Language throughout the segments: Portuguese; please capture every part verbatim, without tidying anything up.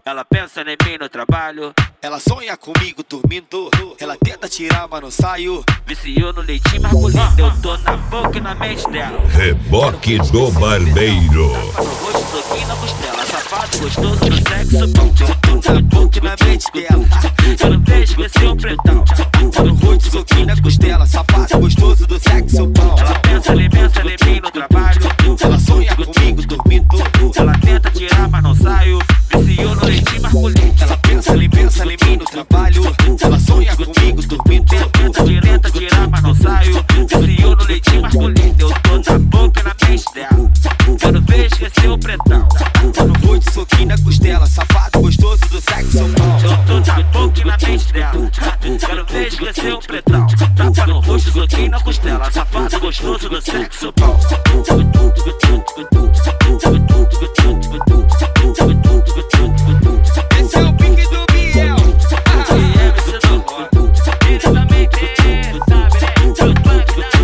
Ela pensa em mim no trabalho. Ela sonha comigo dormindo. Ela tenta tirar, mas não saio. Viciou no leitinho masculino. Eu tô na boca e na mente dela. Reboque do barbeiro. Tapa no rosto, soquinho na costela. Safado, gostoso no sexo bom. Eu tô na boca e na mente dela. Eu não vejo que esse é um pretão. Tapa no rosto, soquinho na costela. Safado, gostoso do sexo bom. Ela pensa em pensa em mim no trabalho. Ela sonha comigo dormindo. Ela tenta tirar, mas não saio. Viciou no leitinho masculino. Ela pensa, ele pensa em mim no trabalho. Ela sonha comigo dormindo. Tenta direita, tirar, mas não saio. Viciou no leitinho masculino. Eu tô na boca e na mente dela. Eu não vejo que esse é um pretão. Tapa no rosto, soquinho na costela. Safado, gostoso do sexo bom. Eu tô na boca e na mente dela. Eu não vejo que esse é um pretão. Tapa no rosto, soquinho na costela. Safado, gostoso do sexo bom. Esse é o pique do Biel. E é você não roda. Ele também tem, sabe, né? Eu banco da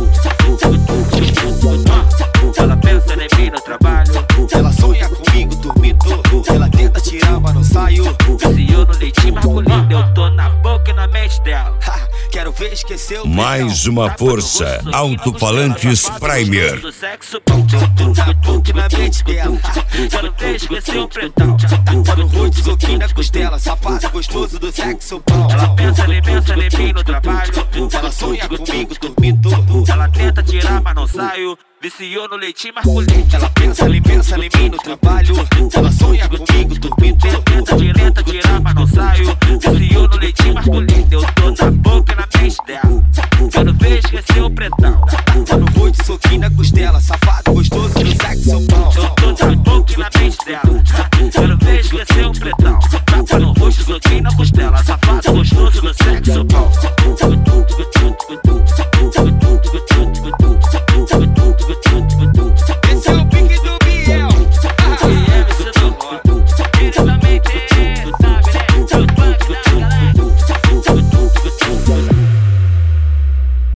galera. Ela pensa em mim no trabalho. Ela sonha comigo dormindo. Ela tenta tirar, mas não saio. Viciou no leitinho masculino. Eu tô na boca e na mente dela. Ha, quero ver esquecer o Mais uma força. Alto-falantes Primer. Do sexo bom. Eu tô na boca e na mente dela. Eu não vejo que esse é um pretão. Tapa no rosto, soquinho na costela. Safado, gostoso do sexo bom. Ela pensa em pensa em mim no trabalho. Ela sonha comigo dormindo. Ela tenta tirar, mas não saio. Viciou no leitinho masculino. Ela pensa, ele pensa em mim no trabalho. Ela sonha comigo dormindo. Tenta direita, tirar, mas não saio. Viciou no leitinho masculino. Eu tô na boca e na mente dela. Eu não vejo que esse é um pretão. Tapa no rosto, soquinho na costela. Safado, gostoso do sexo bom. Eu tô na boca e na mente dela. Eu não vejo que esse é um pretão. Tapa no rosto, soquinho na costela.